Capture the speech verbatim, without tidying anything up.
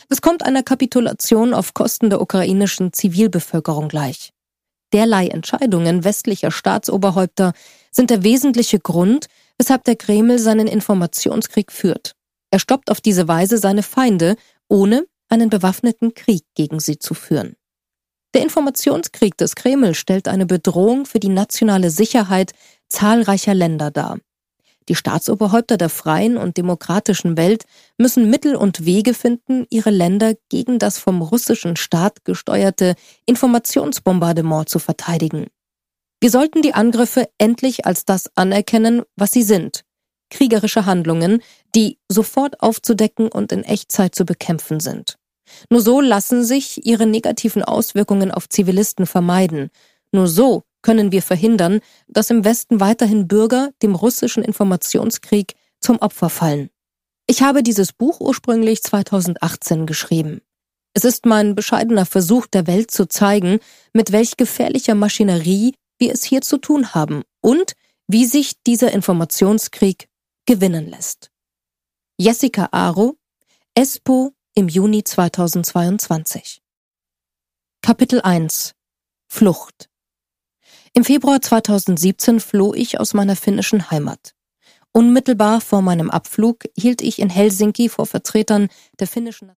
Es kommt einer Kapitulation auf Kosten der ukrainischen Zivilbevölkerung gleich. Derlei Entscheidungen westlicher Staatsoberhäupter sind der wesentliche Grund, weshalb der Kreml seinen Informationskrieg führt. Er stoppt auf diese Weise seine Feinde, ohne einen bewaffneten Krieg gegen sie zu führen. Der Informationskrieg des Kreml stellt eine Bedrohung für die nationale Sicherheit zahlreicher Länder dar. Die Staatsoberhäupter der freien und demokratischen Welt müssen Mittel und Wege finden, ihre Länder gegen das vom russischen Staat gesteuerte Informationsbombardement zu verteidigen. Wir sollten die Angriffe endlich als das anerkennen, was sie sind: kriegerische Handlungen, die sofort aufzudecken und in Echtzeit zu bekämpfen sind. Nur so lassen sich ihre negativen Auswirkungen auf Zivilisten vermeiden. Nur so können wir verhindern, dass im Westen weiterhin Bürger dem russischen Informationskrieg zum Opfer fallen. Ich habe dieses Buch ursprünglich zweitausendachtzehn geschrieben. Es ist mein bescheidener Versuch, der Welt zu zeigen, mit welch gefährlicher Maschinerie wir es hier zu tun haben und wie sich dieser Informationskrieg gewinnen lässt. Jessica Aro, Espoo im Juni zweitausendzweiundzwanzig. Kapitel eins: Flucht. Im Februar zweitausendsiebzehn floh ich aus meiner finnischen Heimat. Unmittelbar vor meinem Abflug hielt ich in Helsinki vor Vertretern der finnischen